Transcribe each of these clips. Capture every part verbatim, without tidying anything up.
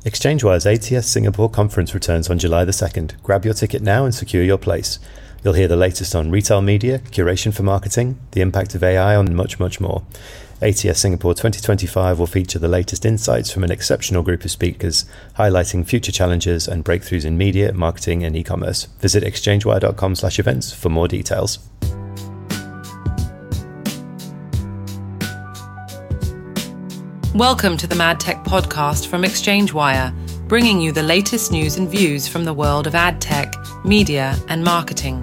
ExchangeWire's A T S Singapore conference returns on July the second. Grab your ticket now and secure your place. You'll hear the latest on retail media, curation for marketing, the impact of A I on and much, much more. A T S Singapore twenty twenty-five will feature the latest insights from an exceptional group of speakers, highlighting future challenges and breakthroughs in media, marketing and e-commerce. Visit exchangewire.com slash events for more details. Welcome to the MadTech podcast from ExchangeWire, bringing you the latest news and views from the world of ad tech, media, and marketing.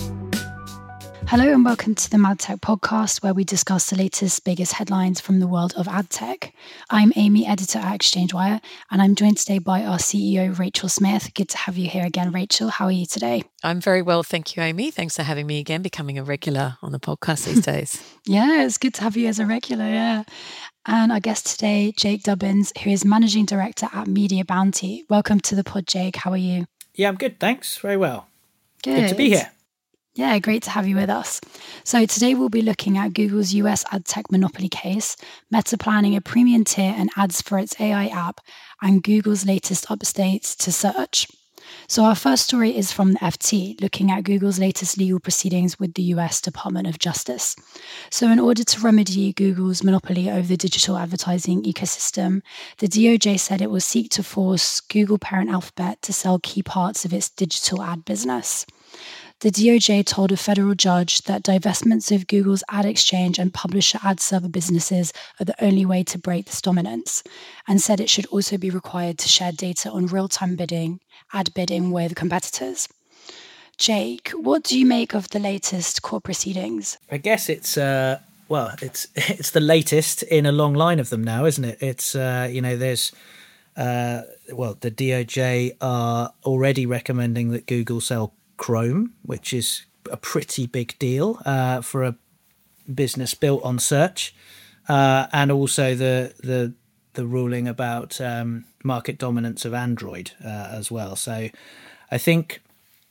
Hello and welcome to the MadTech podcast, where we discuss the latest, biggest headlines from the world of ad tech. I'm Amy, editor at ExchangeWire, and I'm joined today by our C E O, Rachel Smith. Good to have you here again, Rachel. How are you today? I'm very well, thank you, Amy. Thanks for having me again, becoming a regular on the podcast these days. Yeah, it's good to have you as a regular, yeah. And our guest today, Jake Dubbins, who is Managing Director at Media Bounty. Welcome to the pod, Jake. How are you? Yeah, I'm good, thanks. Very well. Good. Good to be here. Yeah, great to have you with us. So today we'll be looking at Google's U S ad tech monopoly case, Meta planning a premium tier and ads for its A I app, and Google's latest updates to search. So our first story is from the F T, looking at Google's latest legal proceedings with the U S Department of Justice. So in order to remedy Google's monopoly over the digital advertising ecosystem, the D O J said it will seek to force Google parent Alphabet to sell key parts of its digital ad business. The D O J told a federal judge that divestments of Google's ad exchange and publisher ad server businesses are the only way to break this dominance, and said it should also be required to share data on real-time bidding, ad bidding with competitors. Jake, what do you make of the latest court proceedings? I guess it's uh, well, it's it's the latest in a long line of them now, isn't it? It's uh, you know, there's uh, well, the D O J are already recommending that Google sell Chrome, which is a pretty big deal uh, for a business built on search, uh, and also the the the ruling about um, market dominance of Android uh, as well. So I think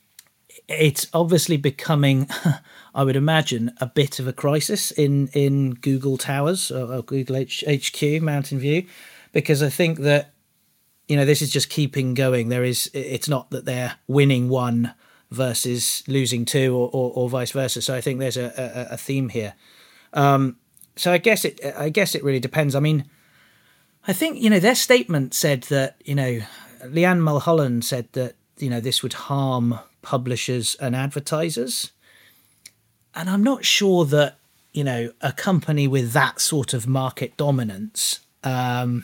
it's obviously becoming, I would imagine, a bit of a crisis in in Google Towers or, or Google H- HQ, Mountain View, because I think that, you know, this is just keeping going. There is, it's not that they're winning one versus losing two, or, or, or vice versa. So I think there's a, a, a theme here. Um, so I guess it I guess it really depends. I mean, I think, you know, their statement said that, you know, Leanne Mulholland said that, you know, this would harm publishers and advertisers. And I'm not sure that, you know, a company with that sort of market dominance, um,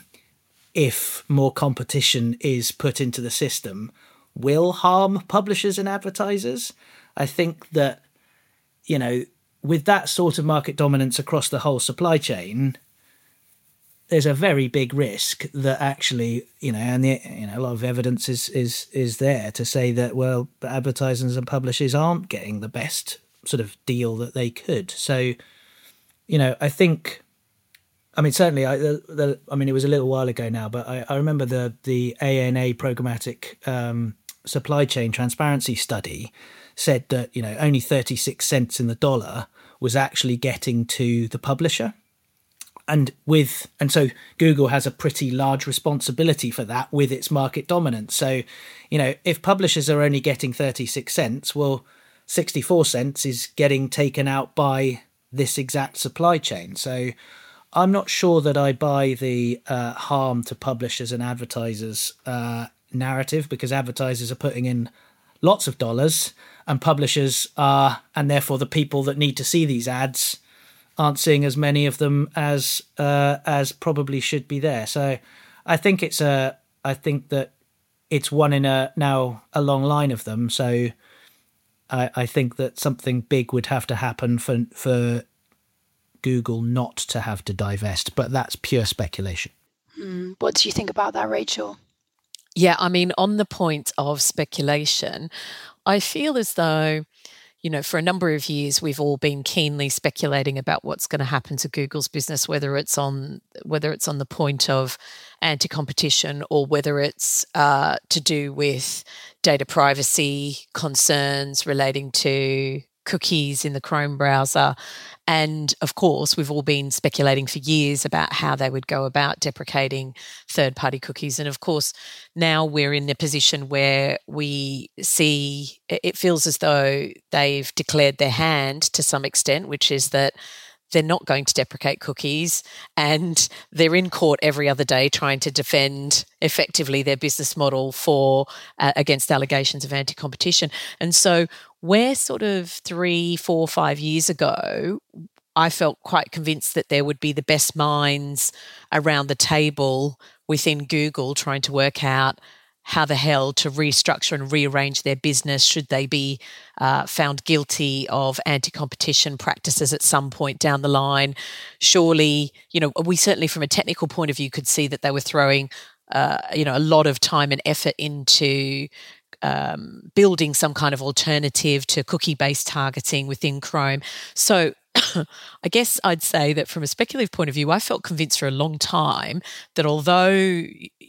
if more competition is put into the system, will harm publishers and advertisers. I think that, you know, with that sort of market dominance across the whole supply chain, there's a very big risk that actually, you know, and the, you know, a lot of evidence is is is there to say that, well, advertisers and publishers aren't getting the best sort of deal that they could. So, you know, I think, I mean, certainly, I, the, the, I mean, it was a little while ago now, but I, I remember the the A N A programmatic um, supply chain transparency study said that, you know, only thirty-six cents in the dollar was actually getting to the publisher. And with and so Google has a pretty large responsibility for that with its market dominance. So, you know, if publishers are only getting thirty-six cents, well, sixty-four cents is getting taken out by this exact supply chain. So I'm not sure that I buy the uh, harm to publishers and advertisers uh, narrative, because advertisers are putting in lots of dollars and publishers are, and therefore the people that need to see these ads aren't seeing as many of them as uh, as probably should be there. So I think it's a I think that it's one in a now a long line of them. So I, I think that something big would have to happen for for Google not to have to divest, but that's pure speculation. Mm, what do you think about that, Rachel? Yeah, I mean, on the point of speculation, I feel as though, you know, for a number of years, we've all been keenly speculating about what's going to happen to Google's business, whether it's on whether it's on the point of anti-competition or whether it's uh, to do with data privacy concerns relating to cookies in the Chrome browser. And of course, we've all been speculating for years about how they would go about deprecating third-party cookies. And of course, now we're in a position where we see it feels as though they've declared their hand to some extent, which is that they're not going to deprecate cookies, and they're in court every other day trying to defend effectively their business model for uh, against allegations of anti-competition. And so where sort of three, four, five years ago, I felt quite convinced that there would be the best minds around the table within Google trying to work out how the hell to restructure and rearrange their business should they be uh, found guilty of anti-competition practices at some point down the line. Surely, you know, we certainly from a technical point of view could see that they were throwing, uh, you know, a lot of time and effort into um, building some kind of alternative to cookie-based targeting within Chrome. So I guess I'd say that from a speculative point of view, I felt convinced for a long time that although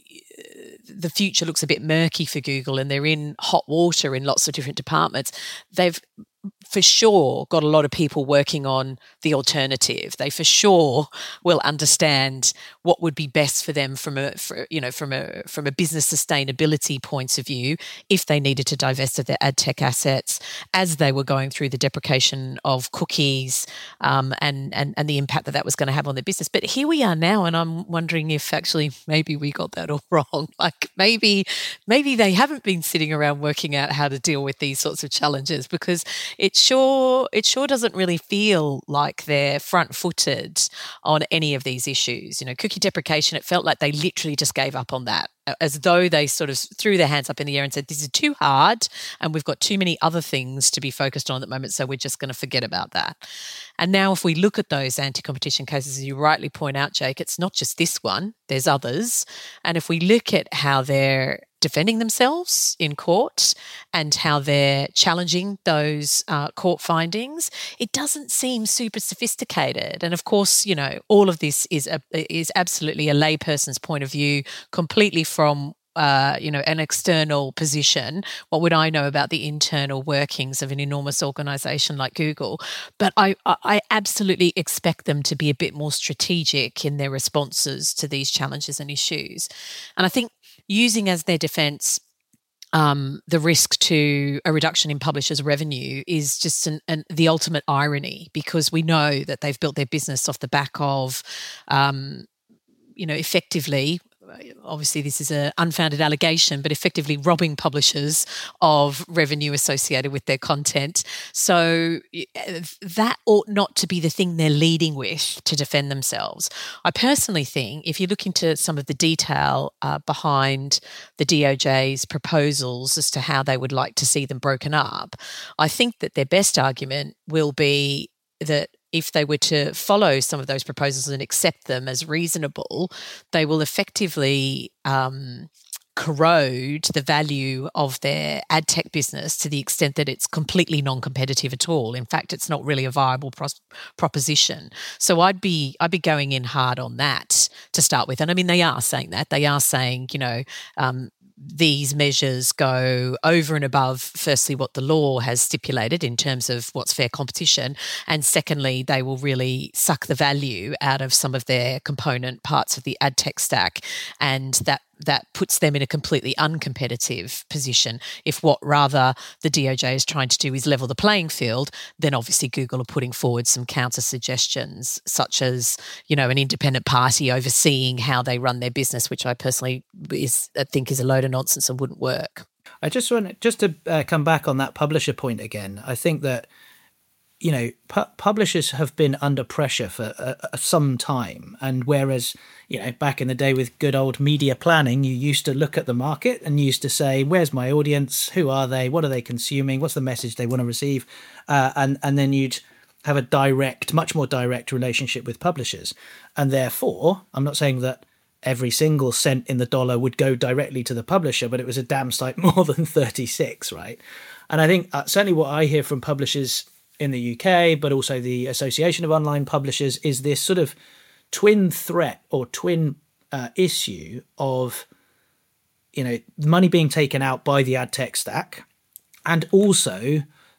the future looks a bit murky for Google and they're in hot water in lots of different departments, they've for sure got a lot of people working on the alternative. They for sure will understand what would be best for them from a, for, you know, from a from a business sustainability point of view if they needed to divest of their ad tech assets as they were going through the deprecation of cookies um, and, and and the impact that that was going to have on their business. But here we are now, and I'm wondering if actually maybe we got that all wrong. Like maybe maybe they haven't been sitting around working out how to deal with these sorts of challenges, because it sure it sure doesn't really feel like they're front-footed on any of these issues. You know, cookie deprecation, it felt like they literally just gave up on that, as though they sort of threw their hands up in the air and said, this is too hard and we've got too many other things to be focused on at the moment, so we're just going to forget about that. And now if we look at those anti-competition cases, as you rightly point out, Jake, it's not just this one, there's others. And if we look at how they're defending themselves in court and how they're challenging those uh, court findings, it doesn't seem super sophisticated. And of course, you know, all of this is a, is absolutely a layperson's point of view, completely from Uh, you know, an external position. What would I know about the internal workings of an enormous organisation like Google? But I, I absolutely expect them to be a bit more strategic in their responses to these challenges and issues. And I think using as their defence um, the risk to a reduction in publishers' revenue is just an, an, the ultimate irony, because we know that they've built their business off the back of, um, you know, effectively, obviously this is an unfounded allegation, but effectively robbing publishers of revenue associated with their content. So that ought not to be the thing they're leading with to defend themselves. I personally think if you look into some of the detail uh, behind the D O J's proposals as to how they would like to see them broken up, I think that their best argument will be that if they were to follow some of those proposals and accept them as reasonable, they will effectively um, corrode the value of their ad tech business to the extent that it's completely non-competitive at all. In fact, it's not really a viable pros- proposition. So I'd be I'd be going in hard on that to start with. And I mean, they are saying that. They are saying, you know, um, these measures go over and above, firstly, what the law has stipulated in terms of what's fair competition, and secondly, they will really suck the value out of some of their component parts of the ad tech stack, and that that puts them in a completely uncompetitive position. If what rather the D O J is trying to do is level the playing field, then obviously Google are putting forward some counter suggestions, such as, you know, an independent party overseeing how they run their business, which I personally is I think is a load of nonsense and wouldn't work. I just want just to uh, come back on that publisher point again. I think that, you know, pu- publishers have been under pressure for uh, uh, some time. And whereas, you know, back in the day with good old media planning, you used to look at the market and used to say, where's my audience? Who are they? What are they consuming? What's the message they want to receive? Uh, and, and then you'd have a direct, much more direct relationship with publishers. And therefore, I'm not saying that every single cent in the dollar would go directly to the publisher, but it was a damn sight more than thirty-six, right? And I think uh, certainly what I hear from publishers in the U K, but also the Association of Online Publishers, is this sort of twin threat or twin uh, issue of, you know, money being taken out by the ad tech stack, and also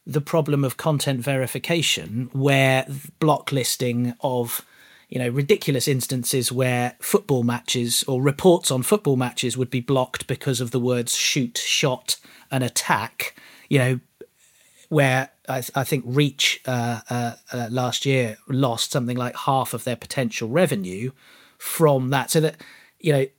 the problem of content verification, where blocklisting of, you know, ridiculous instances where football matches or reports on football matches would be blocked because of the words shoot, shot, and attack, you know, where I, th- I think Reach uh, uh, uh, last year lost something like half of their potential revenue from that. So that, you know,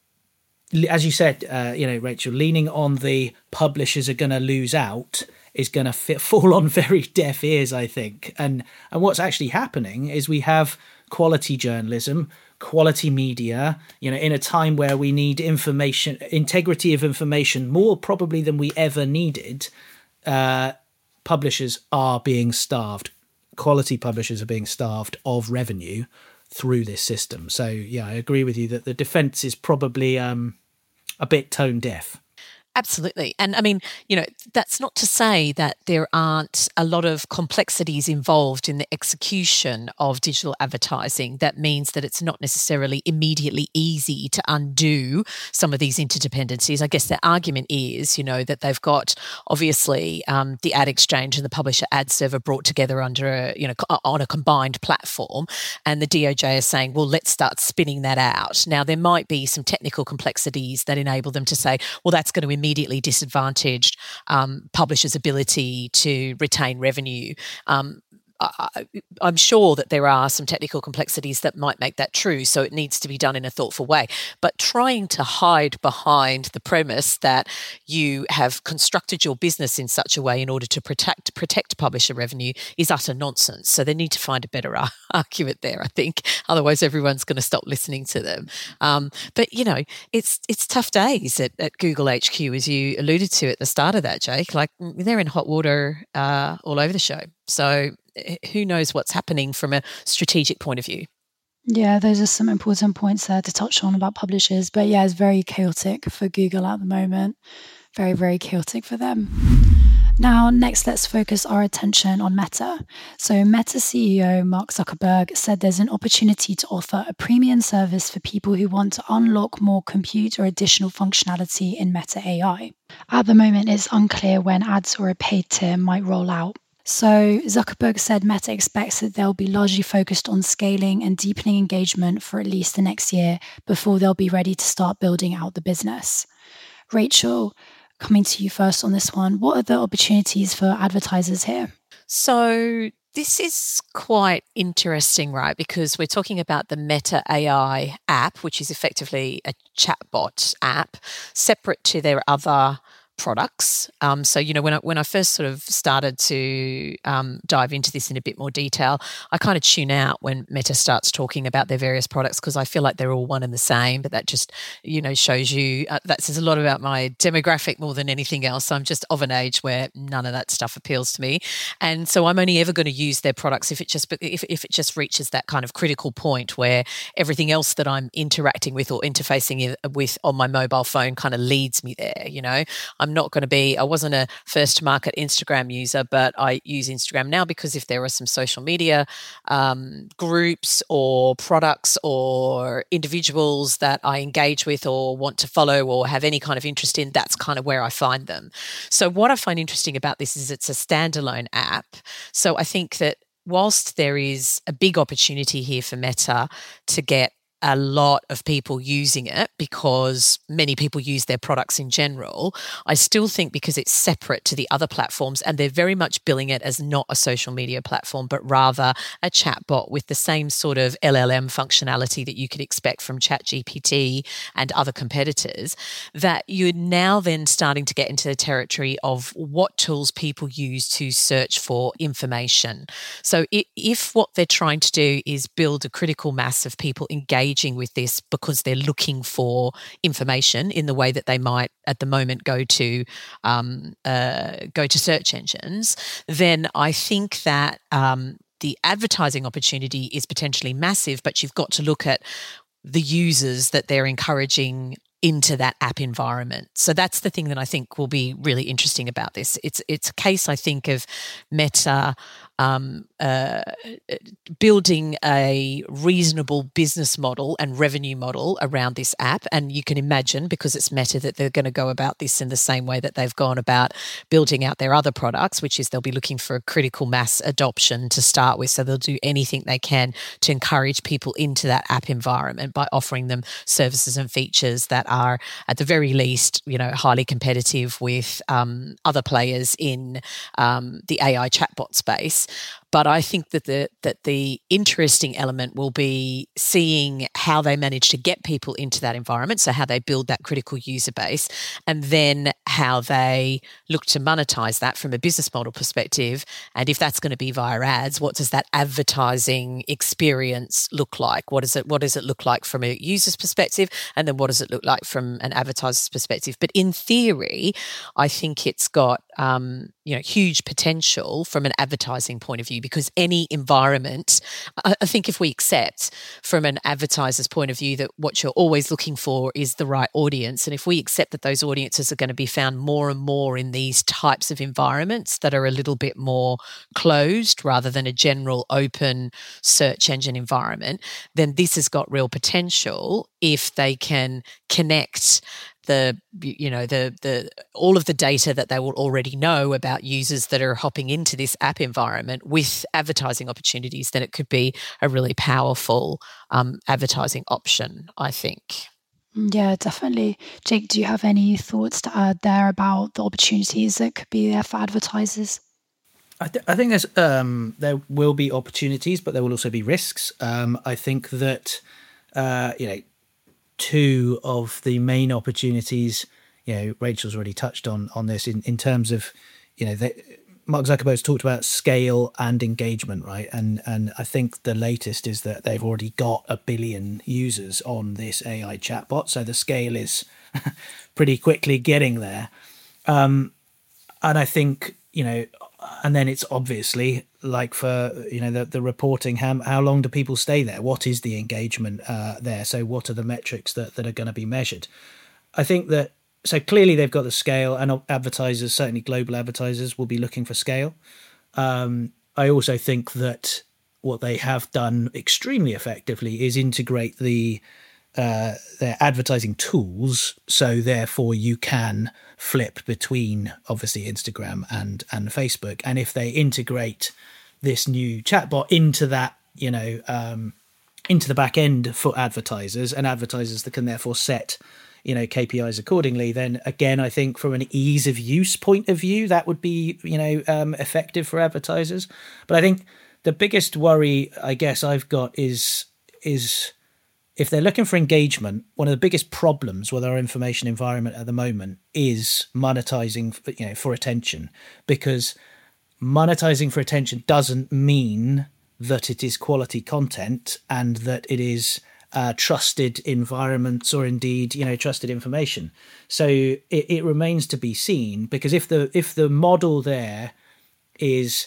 as you said, uh, you know, Rachel, leaning on the publishers are going to lose out is going to fit, fall on very deaf ears, I think. And and what's actually happening is we have quality journalism, quality media, you know, in a time where we need information, integrity of information more probably than we ever needed. Uh, publishers are being starved. Quality publishers are being starved of revenue through this system. So, yeah, I agree with you that the defence is probably um, a bit tone deaf. Absolutely. And I mean, you know, that's not to say that there aren't a lot of complexities involved in the execution of digital advertising. That means that it's not necessarily immediately easy to undo some of these interdependencies. I guess their argument is, you know, that they've got obviously um, the ad exchange and the publisher ad server brought together under a, you know, on a combined platform. And the D O J is saying, well, let's start spinning that out. Now, there might be some technical complexities that enable them to say, well, that's going to immediately immediately disadvantaged um, publishers' ability to retain revenue. Um, I, I'm sure that there are some technical complexities that might make that true, so it needs to be done in a thoughtful way. But trying to hide behind the premise that you have constructed your business in such a way in order to protect protect publisher revenue is utter nonsense. So they need to find a better argument there, I think. Otherwise, everyone's going to stop listening to them. Um, but, you know, it's it's tough days at, at Google H Q, as you alluded to at the start of that, Jake. Like, they're in hot water uh, all over the show. So who knows what's happening from a strategic point of view. Yeah, those are some important points there to touch on about publishers. But yeah, it's very chaotic for Google at the moment. Very, very chaotic for them. Now, next, let's focus our attention on Meta. So Meta C E O Mark Zuckerberg said there's an opportunity to offer a premium service for people who want to unlock more compute or additional functionality in Meta A I. At the moment, it's unclear when ads or a paid tier might roll out. So Zuckerberg said Meta expects that they'll be largely focused on scaling and deepening engagement for at least the next year before they'll be ready to start building out the business. Rachel, coming to you first on this one, what are the opportunities for advertisers here? So this is quite interesting, right? Because we're talking about the Meta A I app, which is effectively a chatbot app, separate to their other products. Um, so, you know, when I, when I first sort of started to um, dive into this in a bit more detail, I kind of tune out when Meta starts talking about their various products because I feel like they're all one and the same, but that just, you know, shows you, uh, that says a lot about my demographic more than anything else. I'm just of an age where none of that stuff appeals to me. And so I'm only ever going to use their products if it just, if, if it just reaches that kind of critical point where everything else that I'm interacting with or interfacing with on my mobile phone kind of leads me there, you know. I'm I'm not going to be, I wasn't a first market Instagram user, but I use Instagram now because if there are some social media um, groups or products or individuals that I engage with or want to follow or have any kind of interest in, that's kind of where I find them. So what I find interesting about this is it's a standalone app. So I think that whilst there is a big opportunity here for Meta to get a lot of people using it because many people use their products in general, I still think because it's separate to the other platforms and they're very much billing it as not a social media platform, but rather a chatbot with the same sort of L L M functionality that you could expect from ChatGPT and other competitors, that you're now then starting to get into the territory of what tools people use to search for information. So if what they're trying to do is build a critical mass of people engaged with this because they're looking for information in the way that they might at the moment go to um, uh, go to search engines, then I think that um, the advertising opportunity is potentially massive, but you've got to look at the users that they're encouraging into that app environment. So that's the thing that I think will be really interesting about this. It's it's a case, I think, of Meta um, uh, building a reasonable business model and revenue model around this app. And you can imagine, because it's Meta, that they're going to go about this in the same way that they've gone about building out their other products, which is they'll be looking for a critical mass adoption to start with. So they'll do anything they can to encourage people into that app environment by offering them services and features that are, at the very least, you know, highly competitive with um, other players in um, the A I chatbot space. But I think that the that the interesting element will be seeing how they manage to get people into that environment, so how they build that critical user base, and then how they look to monetize that from a business model perspective. And if that's going to be via ads, what does that advertising experience look like? What does it what does it look like from a user's perspective? And then what does it look like from an advertiser's perspective? But in theory, I think it's got um, you know huge potential from an advertising point of view, because any environment, I think if we accept from an advertiser's point of view that what you're always looking for is the right audience, and if we accept that those audiences are going to be found more and more in these types of environments that are a little bit more closed rather than a general open search engine environment, then this has got real potential if they can connect the you know the the all of the data that they will already know about users that are hopping into this app environment with advertising opportunities. Then it could be a really powerful um, advertising option, I think. Yeah, definitely. Jake, do you have any thoughts to add there about the opportunities that could be there for advertisers? I, th- I think there's um, there will be opportunities, but there will also be risks. Um, I think that uh, you know. Two of the main opportunities, you know, Rachel's already touched on on this in, in terms of, you know, they, Mark Zuckerberg's talked about scale and engagement, right? And and I think the latest is that they've already got a billion users on this A I chatbot, so the scale is pretty quickly getting there. Um, and I think, you know, and then it's obviously like for, you know, the, the reporting, how, how long do people stay there? What is the engagement uh, there? So what are the metrics that, that are going to be measured? I think that, so clearly they've got the scale, and advertisers, certainly global advertisers, will be looking for scale. Um, I also think that what they have done extremely effectively is integrate the uh, their advertising tools, so therefore you can flip between obviously Instagram and and Facebook. And if they integrate this new chatbot into that, you know, um, into the back end for advertisers, and advertisers that can therefore set, you know, K P Is accordingly, then again, I think from an ease of use point of view, that would be, you know, um, effective for advertisers. But I think the biggest worry, I guess, I've got is is if they're looking for engagement, one of the biggest problems with our information environment at the moment is monetizing, you know, for attention, because monetizing for attention doesn't mean that it is quality content and that it is uh, trusted environments or indeed, you know, trusted information. So it, it remains to be seen, because if the if the model there is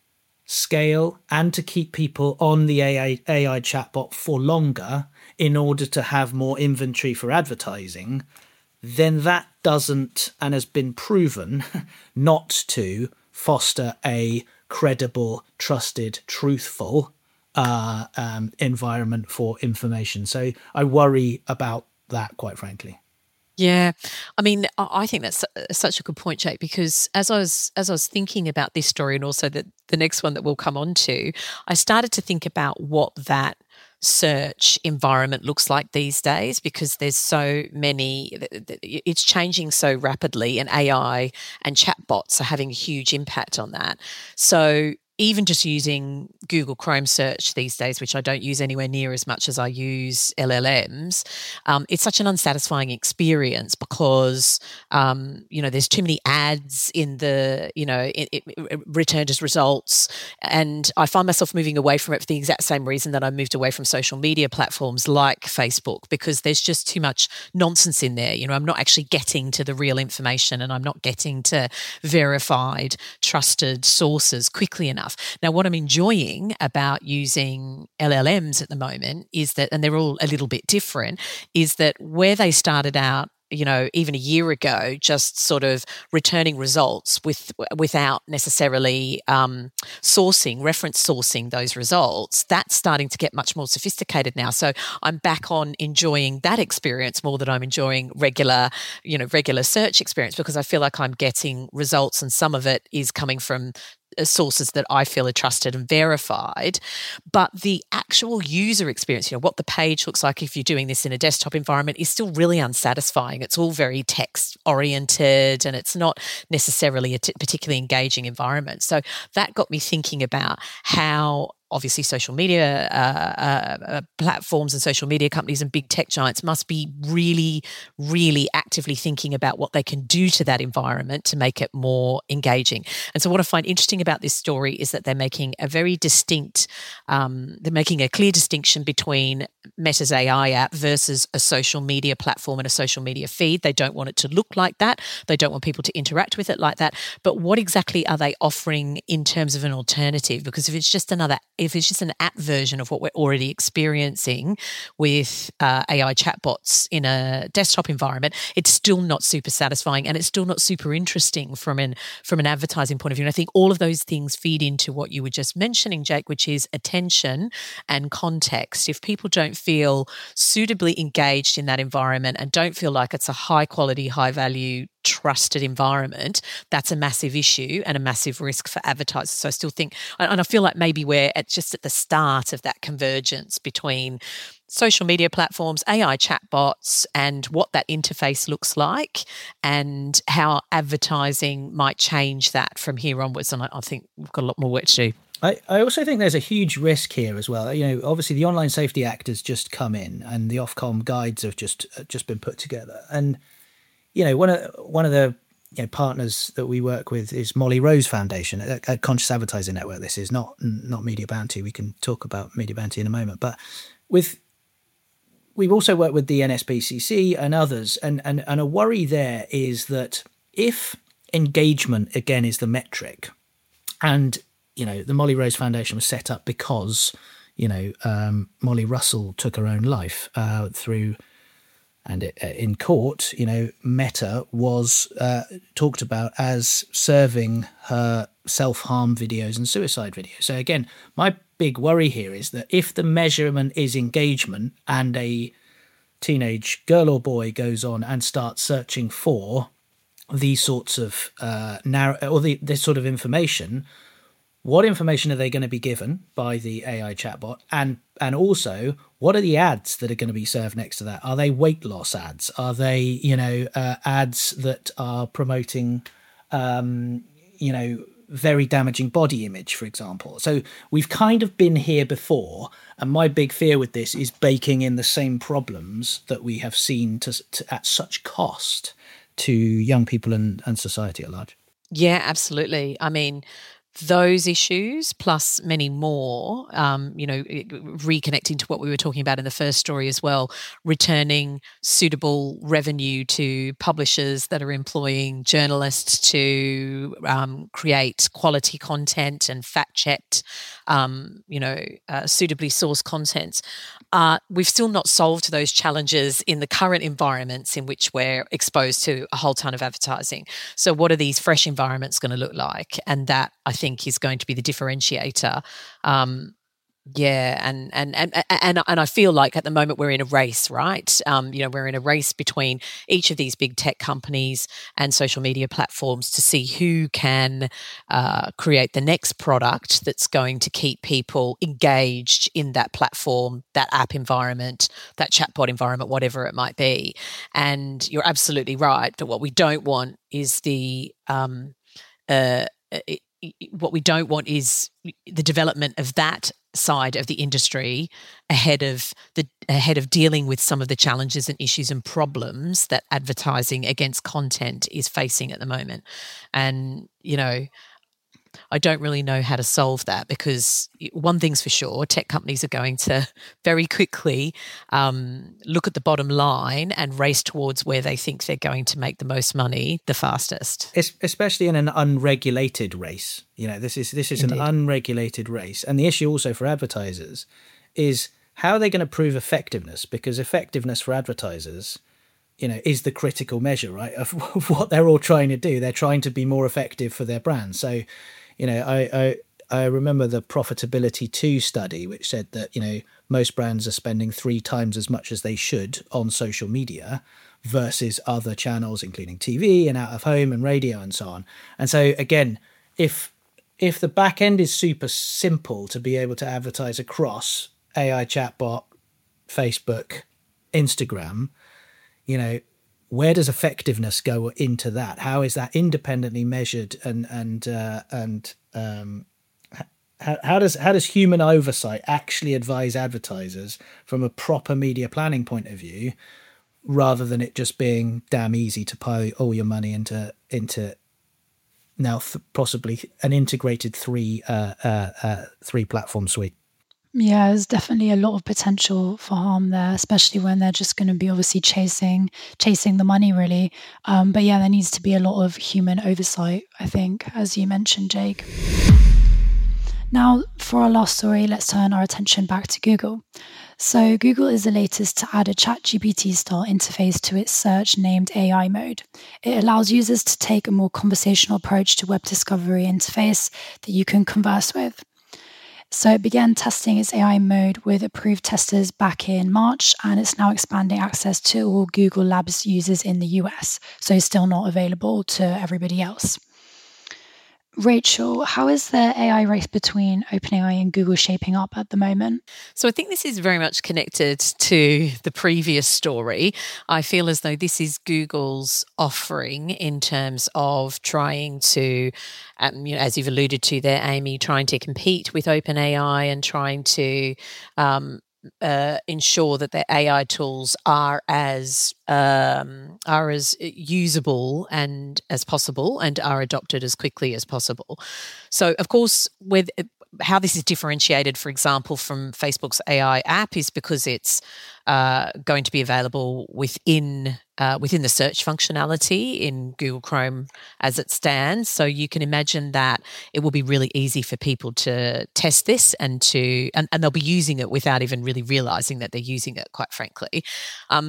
scale and to keep people on the A I, A I chatbot for longer in order to have more inventory for advertising, then that doesn't, and has been proven not to, foster a credible, trusted, truthful uh, um, environment for information. So I worry about that, quite frankly. Yeah, I mean, I think that's such a good point, Jake, because as I was as I was thinking about this story, and also the, the next one that we'll come on to, I started to think about what that search environment looks like these days, because there's so many, it's changing so rapidly, and A I and chatbots are having a huge impact on that. So even just using Google Chrome search these days, which I don't use anywhere near as much as I use L L Ms, um, it's such an unsatisfying experience because, um, you know, there's too many ads in the, you know, it, it, it returned as results. And I find myself moving away from it for the exact same reason that I moved away from social media platforms like Facebook, because there's just too much nonsense in there. You know, I'm not actually getting to the real information, and I'm not getting to verified, trusted sources quickly enough. Now, what I'm enjoying about using L L Ms at the moment is that, and they're all a little bit different, is that where they started out, you know, even a year ago, just sort of returning results with without necessarily um, sourcing, reference sourcing those results, that's starting to get much more sophisticated now. So I'm back on enjoying that experience more than I'm enjoying regular, you know, regular search experience, because I feel like I'm getting results, and some of it is coming from sources that I feel are trusted and verified. But the actual user experience, you know, what the page looks like if you're doing this in a desktop environment, is still really unsatisfying. It's all very text oriented, and it's not necessarily a t- particularly engaging environment. So that got me thinking about how obviously social media uh, uh, platforms and social media companies and big tech giants must be really, really actively thinking about what they can do to that environment to make it more engaging. And so what I find interesting about this story is that they're making a very distinct, um, they're making a clear distinction between Meta's A I app versus a social media platform and a social media feed. They don't want it to look like that. They don't want people to interact with it like that. But what exactly are they offering in terms of an alternative? Because if it's just another if it's just an app version of what we're already experiencing with uh, A I chatbots in a desktop environment, it's still not super satisfying, and it's still not super interesting from an from an advertising point of view. And I think all of those things feed into what you were just mentioning, Jake, which is attention and context. If people don't feel suitably engaged in that environment and don't feel like it's a high quality, high value, trusted environment, that's a massive issue and a massive risk for advertisers. So I still think, and I feel like maybe we're at just at the start of that convergence between social media platforms, A I chatbots, and what that interface looks like, and how advertising might change that from here onwards. And I, I think we've got a lot more work to do. I, I also think there's a huge risk here as well. You know, obviously the Online Safety Act has just come in, and the Ofcom guides have just just been put together. And you know, one of one of the you know, partners that we work with is Molly Rose Foundation, a, a conscious advertising network. This is not not Media Bounty. We can talk about Media Bounty in a moment, but with we've also worked with the N S P C C and others, and and and a worry there is that if engagement again is the metric, and you know, the Molly Rose Foundation was set up because you know um, Molly Russell took her own life uh, through. And it, uh, in court, you know, Meta was uh, talked about as serving her self-harm videos and suicide videos. So again, my big worry here is that if the measurement is engagement and a teenage girl or boy goes on and starts searching for these sorts of uh, narrow or the, this sort of information, what information are they going to be given by the A I chatbot? And and also, what are the ads that are going to be served next to that? Are they weight loss ads? Are they, you know, uh, ads that are promoting, um, you know, very damaging body image, for example? So we've kind of been here before. And my big fear with this is baking in the same problems that we have seen to, to, at such cost to young people and, and society at large. Yeah, absolutely. I mean, those issues plus many more, um, you know, reconnecting to what we were talking about in the first story as well, returning suitable revenue to publishers that are employing journalists to um, create quality content and fact-checked, um, you know, uh, suitably sourced content. Uh, we've still not solved those challenges in the current environments in which we're exposed to a whole ton of advertising. So what are these fresh environments going to look like? And that, I think, is going to be the differentiator. Um, yeah, and, and and and and I feel like at the moment we're in a race, right? Um, you know, we're in a race between each of these big tech companies and social media platforms to see who can uh, create the next product that's going to keep people engaged in that platform, that app environment, that chatbot environment, whatever it might be. And you're absolutely right. But what we don't want is the um, uh, it, what we don't want is the development of that side of the industry ahead of the ahead of dealing with some of the challenges and issues and problems that advertising against content is facing at the moment. And, you know, I don't really know how to solve that, because one thing's for sure, tech companies are going to very quickly um, look at the bottom line and race towards where they think they're going to make the most money the fastest. Especially in an unregulated race. You know, this is this is Indeed. an unregulated race. And the issue also for advertisers is how are they going to prove effectiveness? Because effectiveness for advertisers you know, is the critical measure, right, of what they're all trying to do. They're trying to be more effective for their brand. So, you know, I, I, I remember the Profitability two study, which said that, you know, most brands are spending three times as much as they should on social media versus other channels, including T V and out of home and radio and so on. And so, again, if if the back end is super simple to be able to advertise across A I chatbot, Facebook, Instagram, you know, where does effectiveness go into that? How is that independently measured, and and uh, and um, how, how does how does human oversight actually advise advertisers from a proper media planning point of view, rather than it just being damn easy to pile all your money into into now th- possibly an integrated three uh, uh, uh, three platform suite? Yeah, there's definitely a lot of potential for harm there, especially when they're just going to be obviously chasing chasing the money, really. Um, but yeah, there needs to be a lot of human oversight, I think, as you mentioned, Jake. Now, for our last story, let's turn our attention back to Google. So Google is the latest to add a ChatGPT-style interface to its search named A I Mode. It allows users to take a more conversational approach to web discovery interface that you can converse with. So it began testing its A I mode with approved testers back in March, and it's now expanding access to all Google Labs users in the U S, so it's still not available to everybody else. Rachel, how is the A I race between OpenAI and Google shaping up at the moment? So I think this is very much connected to the previous story. I feel as though this is Google's offering in terms of trying to, um, you know, as you've alluded to there, Amy, trying to compete with OpenAI and trying to um, Uh, ensure that their A I tools are as um, are as usable and as possible, and are adopted as quickly as possible. So, of course, with how this is differentiated, for example, from Facebook's A I app, is because it's uh, going to be available within uh, within the search functionality in Google Chrome as it stands. So you can imagine that it will be really easy for people to test this and to and, and they'll be using it without even really realizing that they're using it, quite frankly. Um,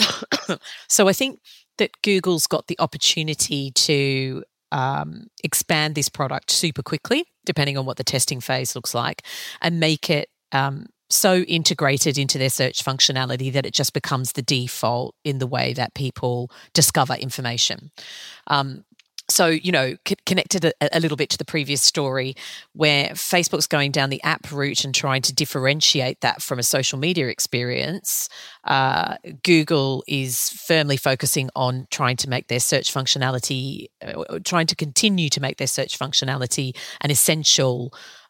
so I think that Google's got the opportunity to Um, expand this product super quickly, depending on what the testing phase looks like, and make it um, so integrated into their search functionality that it just becomes the default in the way that people discover information. Um, so, you know, c- connected a, a little bit to the previous story, where Facebook's going down the app route and trying to differentiate that from a social media experience, uh, Google is firmly focusing on trying to make their search functionality, uh, trying to continue to make their search functionality an essential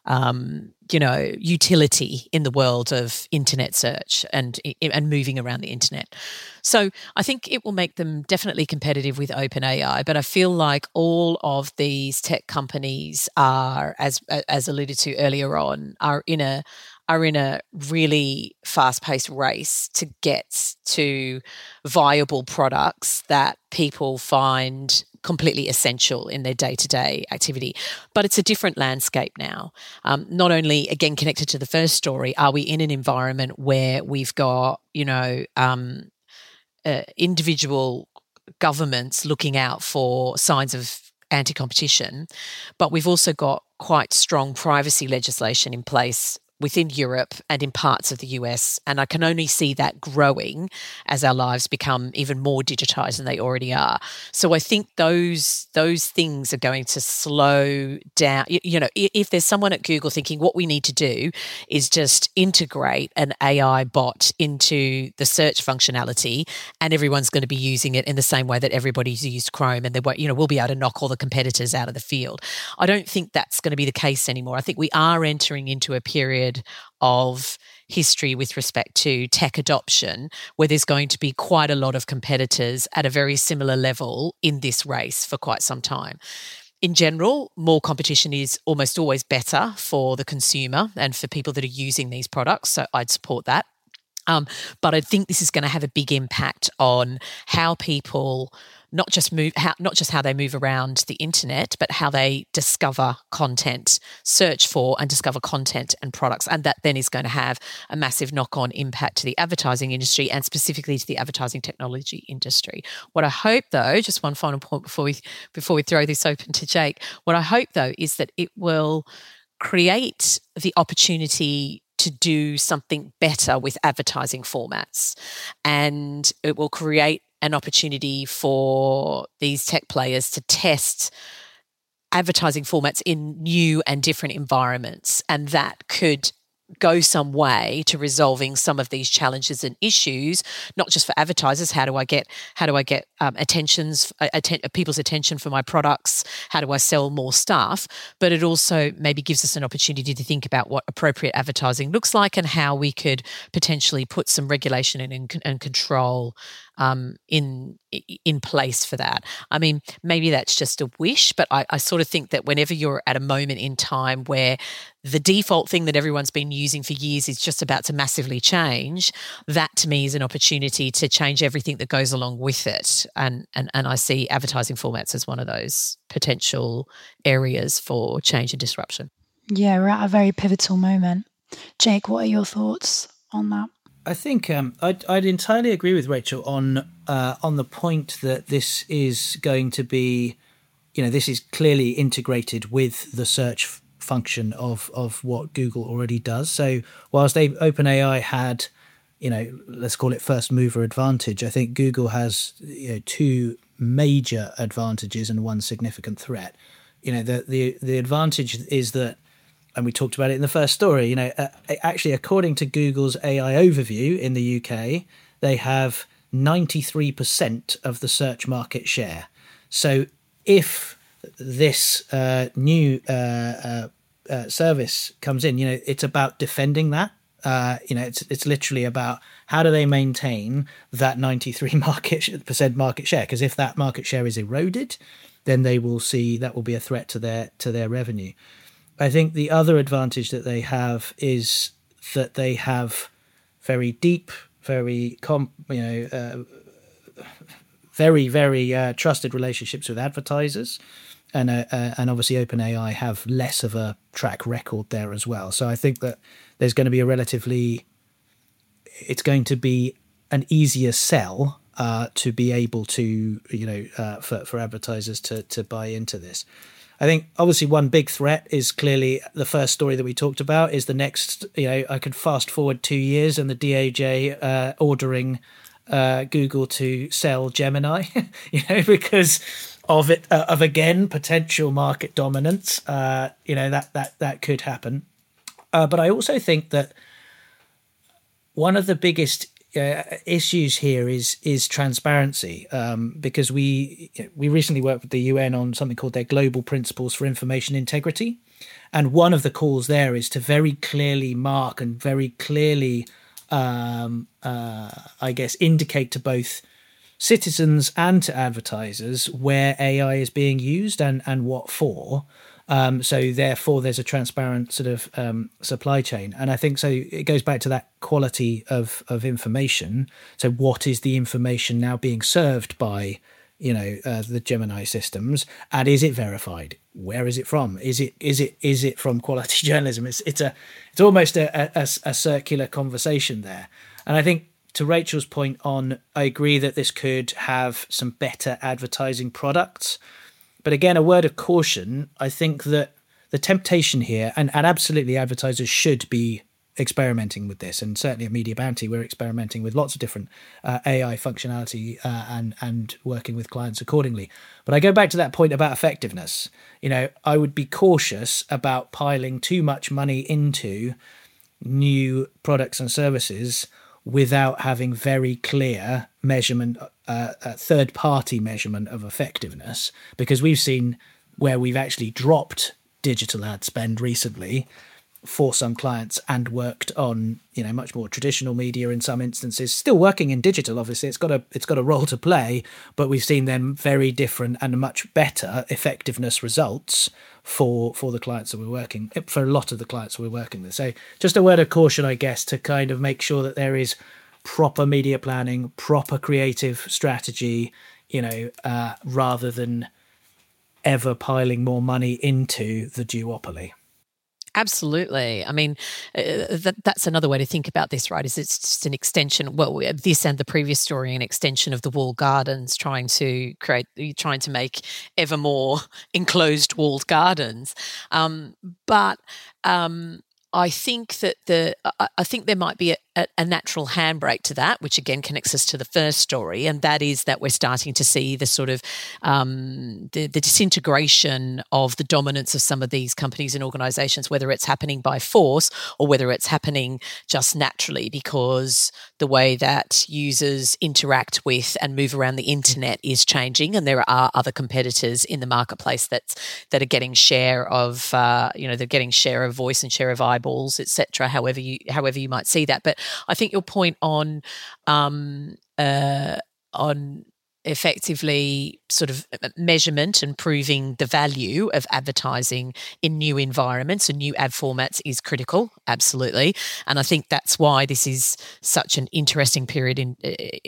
Um, you know, utility in the world of internet search and and moving around the internet. So I think it will make them definitely competitive with OpenAI, but I feel like all of these tech companies are, as as alluded to earlier on, are in a are in a really fast-paced race to get to viable products that people find completely essential in their day-to-day activity. But it's a different landscape now. Um, not only, again, connected to the first story, are we in an environment where we've got, you know, um, uh, individual governments looking out for signs of anti-competition, but we've also got quite strong privacy legislation in place within Europe and in parts of the U S, and I can only see that growing as our lives become even more digitized than they already are. So I think those those things are going to slow down. You, you know, if there's someone at Google thinking what we need to do is just integrate an A I bot into the search functionality, and everyone's going to be using it in the same way that everybody's used Chrome, and they won't, you know, we'll be able to knock all the competitors out of the field. I don't think that's going to be the case anymore. I think we are entering into a period of history with respect to tech adoption where there's going to be quite a lot of competitors at a very similar level in this race for quite some time. In general, more competition is almost always better for the consumer and for people that are using these products, so I'd support that. Um, but I think this is going to have a big impact on how people not just move, how, not just how they move around the internet, but how they discover content, search for and discover content and products. And that then is going to have a massive knock-on impact to the advertising industry and specifically to the advertising technology industry. What I hope, though, just one final point before we before we throw this open to Jake, what I hope, though, is that it will create the opportunity to do something better with advertising formats, and it will create an opportunity for these tech players to test advertising formats in new and different environments, and that could go some way to resolving some of these challenges and issues, not just for advertisers. How do I get how do I get um, attentions, atten- people's attention for my products? How do I sell more stuff? But it also maybe gives us an opportunity to think about what appropriate advertising looks like and how we could potentially put some regulation and, and control um, in in place for that. I mean, maybe that's just a wish, but I, I sort of think that whenever you're at a moment in time where the default thing that everyone's been using for years is just about to massively change, that to me is an opportunity to change everything that goes along with it. And and and I see advertising formats as one of those potential areas for change and disruption. Yeah, we're at a very pivotal moment. Jake, what are your thoughts on that? I think um, I'd, I'd entirely agree with Rachel on uh, on the point that this is going to be, you know, this is clearly integrated with the search f- function of of what Google already does. So whilst they OpenAI had, you know, let's call it first mover advantage, I think Google has, you know, two major advantages and one significant threat. You know, the the the advantage is that, and we talked about it in the first story, you know, uh, actually, according to Google's A I overview in the U K, they have ninety-three percent of the search market share. So if this uh, new uh, uh, uh, service comes in, you know, it's about defending that. Uh, you know, it's it's literally about how do they maintain that ninety-three market percent market share? Because if that market share is eroded, then they will see that will be a threat to their to their revenue. I think the other advantage that they have is that they have very deep, very com- you know, uh, very very uh, trusted relationships with advertisers, and uh, uh, and obviously OpenAI have less of a track record there as well. So I think that there's going to be a relatively, it's going to be an easier sell uh, to be able to, you know, uh, for for advertisers to to buy into this. I think obviously one big threat is clearly the first story that we talked about is the next, you know, I could fast forward two years and the D O J uh, ordering uh, Google to sell Gemini, you know, because of it, uh, of again, potential market dominance. Uh, you know, that, that, that could happen. Uh, but I also think that one of the biggest Uh, issues here is is transparency, um, because we we recently worked with the U N on something called their Global Principles for Information Integrity, and one of the calls there is to very clearly mark and very clearly, um, uh, I guess, indicate to both citizens and to advertisers where A I is being used and and what for. Um, so therefore, there's a transparent sort of um, supply chain, and I think so. It goes back to that quality of of information. So, what is the information now being served by, you know, uh, the Gemini systems, and is it verified? Where is it from? Is it is it is it from quality journalism? It's it's a it's almost a a, a circular conversation there, and I think to Rachel's point on, I agree that this could have some better advertising products. But again, a word of caution, I think that the temptation here, and, and absolutely advertisers should be experimenting with this, and certainly at Media Bounty, we're experimenting with lots of different uh, A I functionality uh, and, and working with clients accordingly. But I go back to that point about effectiveness. You know, I would be cautious about piling too much money into new products and services without having very clear measurement, uh, a third-party measurement of effectiveness, because we've seen where we've actually dropped digital ad spend recently, for some clients and worked on, you know, much more traditional media in some instances, still working in digital. Obviously it's got a it's got a role to play, but we've seen them very different and much better effectiveness results for for the clients that we're working for a lot of the clients we're working with. So just a word of caution, I guess, to kind of make sure that there is proper media planning, proper creative strategy, you know, uh, rather than ever piling more money into the duopoly. Absolutely. I mean, uh, that, that's another way to think about this, right? Is it's just an extension, well, this and the previous story, an extension of the walled gardens, trying to create, trying to make ever more enclosed walled gardens. Um, but um, I think that the I think there might be a, a, a natural handbrake to that, which again connects us to the first story, and that is that we're starting to see the sort of um, the, the disintegration of the dominance of some of these companies and organisations, whether it's happening by force or whether it's happening just naturally because the way that users interact with and move around the internet is changing, and there are other competitors in the marketplace that's that are getting share of uh, you know they're getting share of voice and share of eyeballs, et cetera. However you however you might see that, but I think your point on um, uh, on effectively sort of measurement and proving the value of advertising in new environments and new ad formats is critical, absolutely. And I think that's why this is such an interesting period in,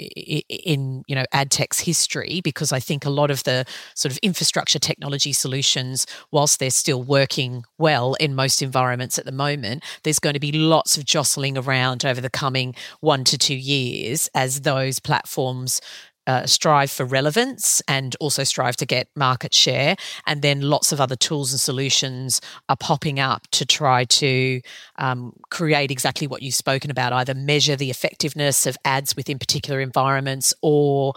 in you know, ad tech's history, because I think a lot of the sort of infrastructure technology solutions, whilst they're still working well in most environments at the moment, there's going to be lots of jostling around over the coming one to two years as those platforms Uh, strive for relevance and also strive to get market share. And then lots of other tools and solutions are popping up to try to um, create exactly what you've spoken about, either measure the effectiveness of ads within particular environments or,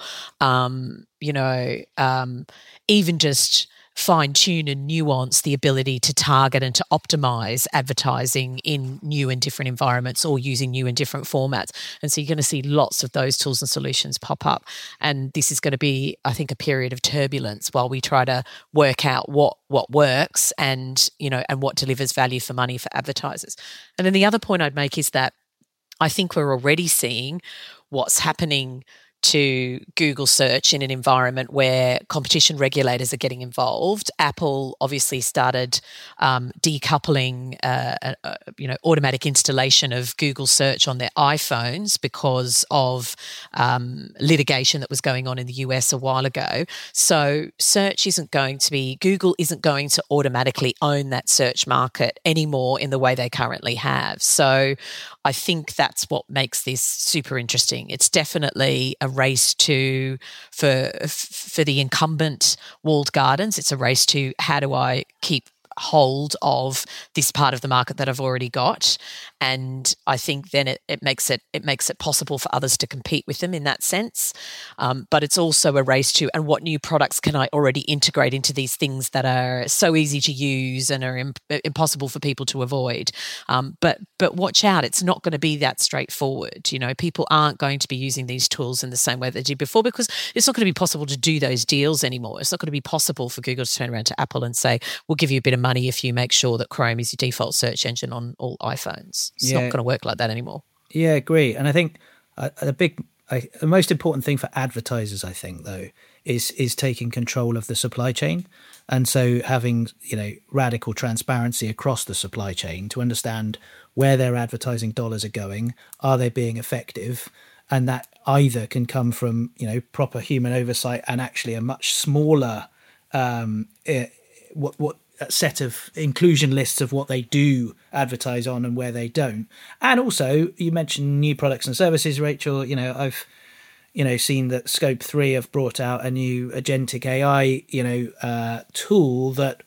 um, you know, um, even just fine-tune and nuance the ability to target and to optimize advertising in new and different environments or using new and different formats. And so you're going to see lots of those tools and solutions pop up. And this is going to be, I think, a period of turbulence while we try to work out what what works and, you know, and what delivers value for money for advertisers. And then the other point I'd make is that I think we're already seeing what's happening to Google search in an environment where competition regulators are getting involved. Apple obviously started um, decoupling, uh, uh, you know, automatic installation of Google search on their iPhones because of um, litigation that was going on in the U S a while ago. So search isn't going to be, Google isn't going to automatically own that search market anymore in the way they currently have. So I think that's what makes this super interesting. It's definitely a race to for for the incumbent walled gardens. It's a race to how do I keep hold of this part of the market that I've already got, and I think then it, it makes it it makes it possible for others to compete with them in that sense. Um, but it's also a race to, and what new products can I already integrate into these things that are so easy to use and are imp- impossible for people to avoid. Um, but but watch out, it's not going to be that straightforward. You know, people aren't going to be using these tools in the same way they did before because it's not going to be possible to do those deals anymore. It's not going to be possible for Google to turn around to Apple and say, we'll give you a bit of money if you make sure that Chrome is your default search engine on all iPhones. It's yeah. not going to work like that anymore. Yeah, agree. And I think uh, the big, uh, the most important thing for advertisers, I think, though, is is taking control of the supply chain, and so having, you know, radical transparency across the supply chain to understand where their advertising dollars are going, are they being effective, and that either can come from, you know, proper human oversight and actually a much smaller um, uh, what what. set of inclusion lists of what they do advertise on and where they don't. And also, you mentioned new products and services, Rachel. You know, I've, you know, seen that Scope three have brought out a new agentic A I, you know, uh, tool that,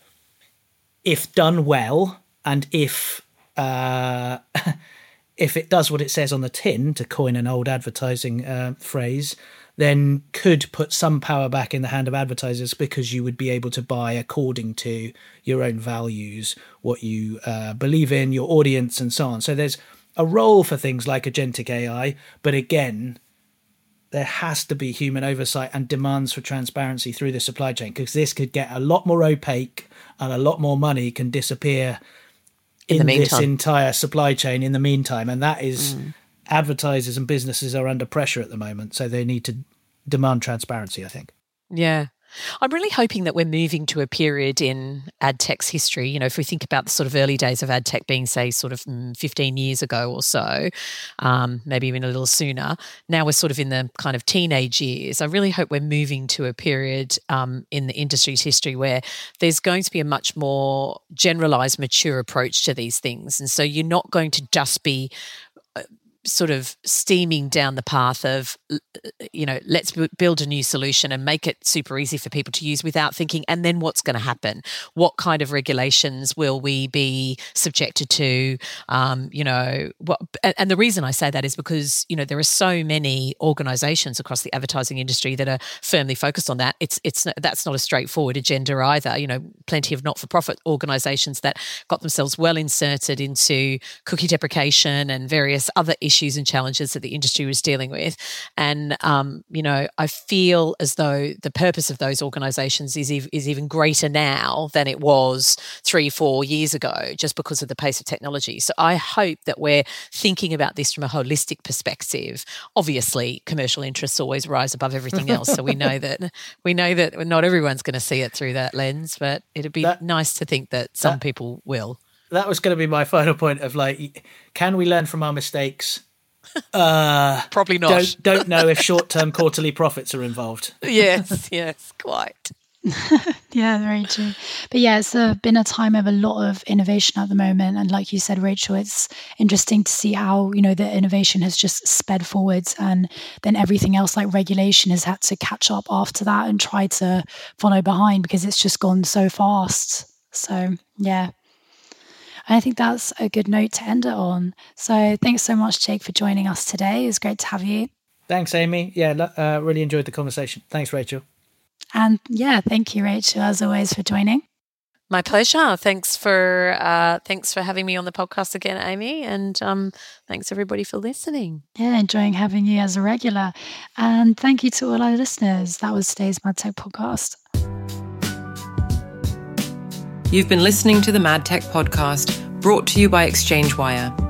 if done well, and if uh, if it does what it says on the tin, to coin an old advertising uh, phrase, then could put some power back in the hand of advertisers, because you would be able to buy according to your own values, what you uh, believe in, your audience, and so on. So there's a role for things like agentic A I, but again, there has to be human oversight and demands for transparency through the supply chain, because this could get a lot more opaque and a lot more money can disappear in, in this entire supply chain in the meantime. And that is Mm. advertisers and businesses are under pressure at the moment. So they need to demand transparency, I think. Yeah. I'm really hoping that we're moving to a period in ad tech's history. You know, if we think about the sort of early days of ad tech being, say, sort of fifteen years ago or so, um, maybe even a little sooner. Now we're sort of in the kind of teenage years. I really hope we're moving to a period um, in the industry's history where there's going to be a much more generalized, mature approach to these things. And so you're not going to just be sort of steaming down the path of, you know, let's build a new solution and make it super easy for people to use without thinking, and then what's going to happen? What kind of regulations will we be subjected to? Um, you know, what, and the reason I say that is because, you know, there are so many organizations across the advertising industry that are firmly focused on that. It's, it's, that's not a straightforward agenda either. You know, plenty of not-for-profit organizations that got themselves well inserted into cookie deprecation and various other issues issues and challenges that the industry was dealing with. And, um, you know, I feel as though the purpose of those organisations is, ev- is even greater now than it was three, four years ago, just because of the pace of technology. So I hope that we're thinking about this from a holistic perspective. Obviously, commercial interests always rise above everything else. So we know that we know that not everyone's going to see it through that lens, but it'd be that, nice to think that some that, people will. That was going to be my final point of like, can we learn from our mistakes? Uh, Probably not. Don't, don't know if short-term quarterly profits are involved. Yes, yes, quite. Yeah, very true. But yeah, it's uh, been a time of a lot of innovation at the moment. And like you said, Rachel, it's interesting to see how, you know, the innovation has just sped forwards, and then everything else like regulation has had to catch up after that and try to follow behind because it's just gone so fast. So yeah. I think that's a good note to end it on. So thanks so much, Jake, for joining us today. It was great to have you. Thanks, Amy. Yeah, uh, really enjoyed the conversation. Thanks, Rachel. And yeah, thank you, Rachel, as always, for joining. My pleasure. Thanks for uh, thanks for having me on the podcast again, Amy. And um, thanks, everybody, for listening. Yeah, enjoying having you as a regular. And thank you to all our listeners. That was today's MadTech podcast. You've been listening to the MadTech podcast, brought to you by Exchange Wire.